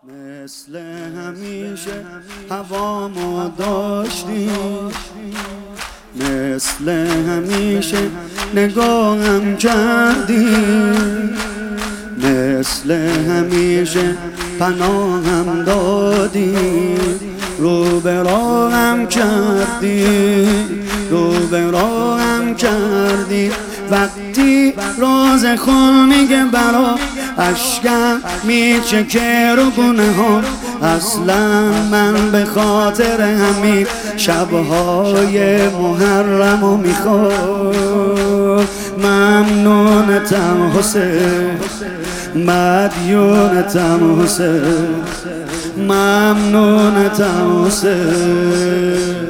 مثل همیشه هوامو داشتی، مثل همیشه نگاهم کردی، مثل همیشه پناهم دادی، رو به راهم کردی، رو به راهم کردی. وقتی راز خون میگه برا اشکم میچکه رو گونه ها، اصلا من به خاطر همین شبهای محرمو میخوام. ممنونتم حسین، مدیونتم حسین، ممنونتم حسین.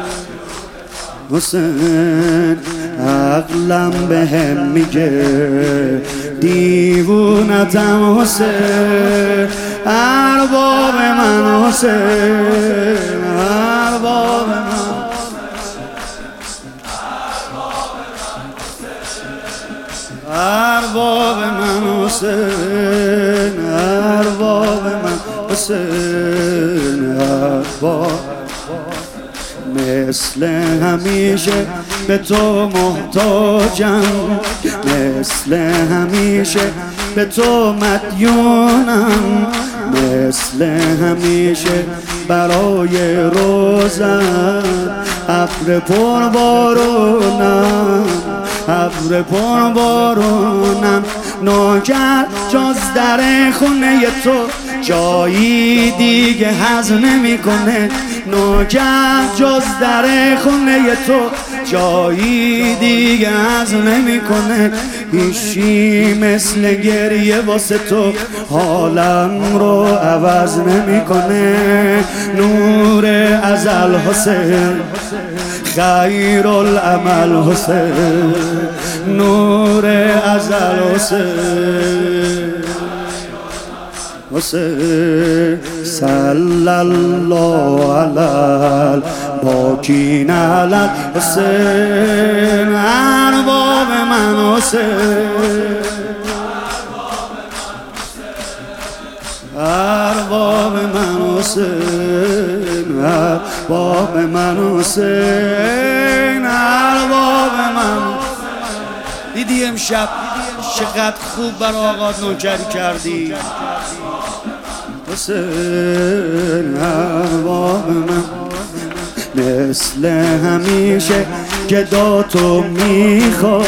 حسین عقلم بهم میگه دیوونتم حسین، ارباب من حسین، ارباب من، ارباب من حسین، ارباب من حسین، ارباب. مثل همیشه به تو محتاجم، مثل همیشه به تو مدیونم، مثل همیشه برای روزم ابر پر بارونم، ابر پر بارونم. ناگه جز در خونه تو جایی دیگه هضم نمیکنه، ناگه جز در خونه تو جایی دیگه هضم نمیکنه. هیچی مثل گریه واسه تو حالم رو عوض نمیکنه. نور ازل حسین، خیر العمل حسین، نور ازل حسین، حسین. صلی الله علی باکین علی حسین، ارباب من حسین، ارباب من حسین، ارباب من حسین، ارباب من. دیدی امشب چقدر خوب برای آقا نوکری کردی حسین، ارباب من. مثل همیشه گداتو میخوام،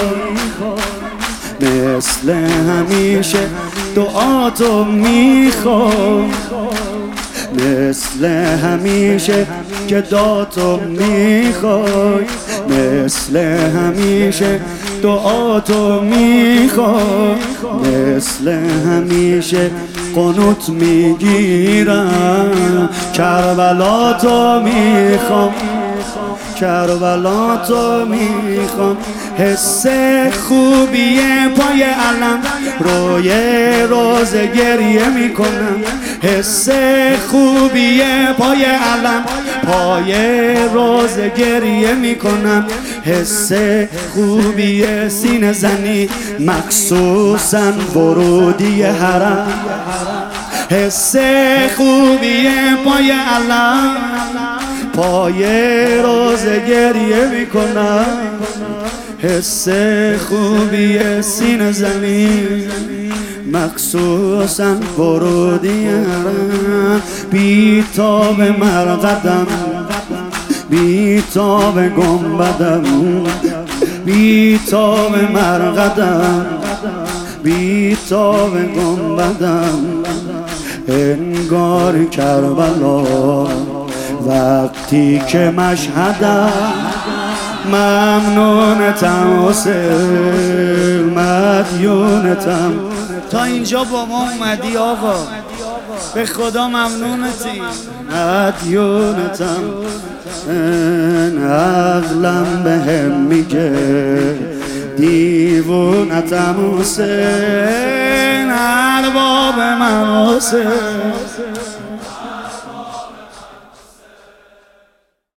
مثل همیشه دعاتو میخوام، مثل همیشه گداتو میخوای، مثل همیشه دعاتو میخوام، مثل همیشه قنوت میگیرم، کربلاتو میخوام، کربلاتو میخوام. حس خوبیه پای علم روی روز گریه میکنم، حس خوبیه پای علم پای روز گریه میکنم. حس خوبیه سینه زنی مخصوصا ورودی حرم، حس خوبیه پای علم پای روز گریه میکنم. حس خوبی سینه زمین مخصوصا ورودی حرم. بی تاب مرقدم، بی تاب گنبدم، بی تاب مرقدم، بی تاب گنبدم. انگار کربلا وقتی که مشهدم. ممنونتم حسین، مدیونتم. تا اینجا با ما اومدی آقا، به خدا ممنونتی، مدیونتم. عقلم بهم میگه دیوونتم حسین، ارباب من حسین.